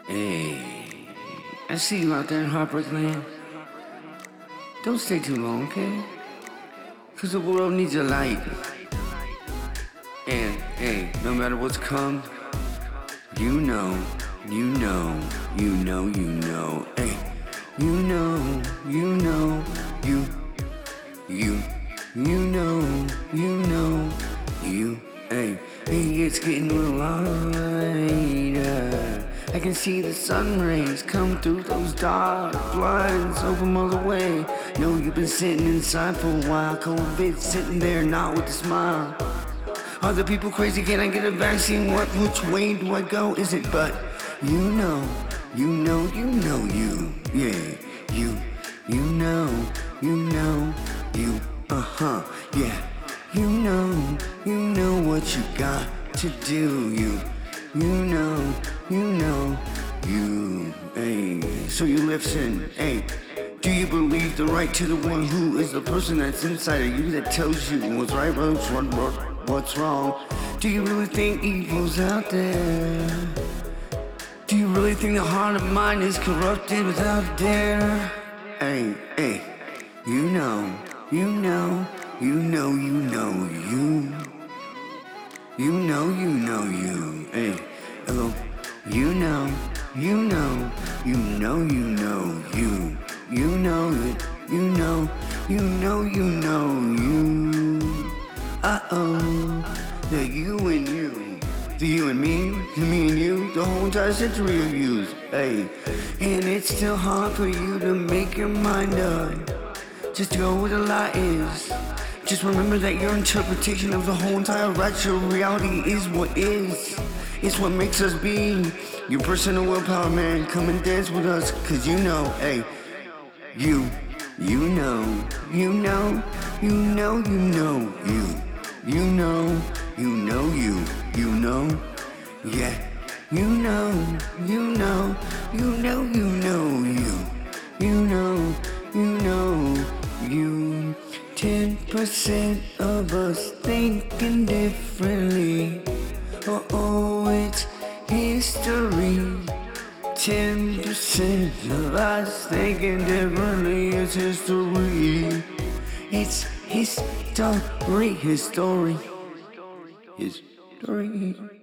Hey, I see you out there in Heartbreak Land. Don't stay too long, okay? Cause the world needs a light. And, hey, no matter what's come, you know, you know, you know, you know, hey, you know, you know, you know, hey, it's getting a little lighter. I can see the sun rays come through those dark blinds over miles away. Know you've been sitting inside for a while, COVID sitting there not with a smile. Are the people crazy? Can I get a vaccine? Which way do I go? Is it but you know, you know, you know you, yeah, you know, you, yeah, you know what you got to do, you know, you, hey, so you listen, hey, do you believe the right to the one who is the person that's inside of you that tells you what's right, what's wrong? Do you really think evil's out there? Do you really think the heart of mine is corrupted without a dare? Hey, you know, you, hey, hello, you know, you know it, the you and you, the you and me and you, the whole entire century of yous, hey, and it's still hard for you to make your mind up, just to go where the light is. Just remember that your interpretation of the whole entire ratchet reality is what is. It's what makes us be. Your personal willpower, man, come and dance with us, cause you know, hey, you know, you, yeah, you know, you. 10% of us thinking differently. Oh, it's history. 10% of us thinking differently. It's history. It's history.